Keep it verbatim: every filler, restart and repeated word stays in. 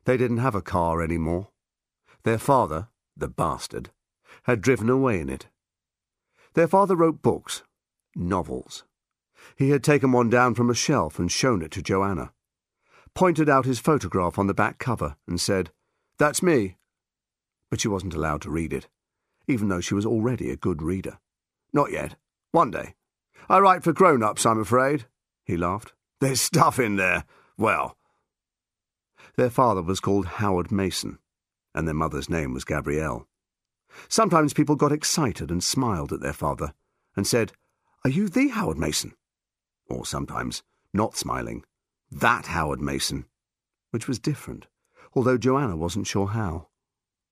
They didn't have a car anymore. Their father, the bastard, had driven away in it. Their father wrote books, novels. He had taken one down from a shelf and shown it to Joanna, pointed out his photograph on the back cover and said, "That's me." But she wasn't allowed to read it, even though she was already a good reader. "Not yet. One day. I write for grown-ups, I'm afraid," he laughed. "There's stuff in there. Well." Their father was called Howard Mason, and their mother's name was Gabrielle. Sometimes people got excited and smiled at their father and said, "Are you the Howard Mason?" Or sometimes, not smiling, "That Howard Mason," which was different, although Joanna wasn't sure how.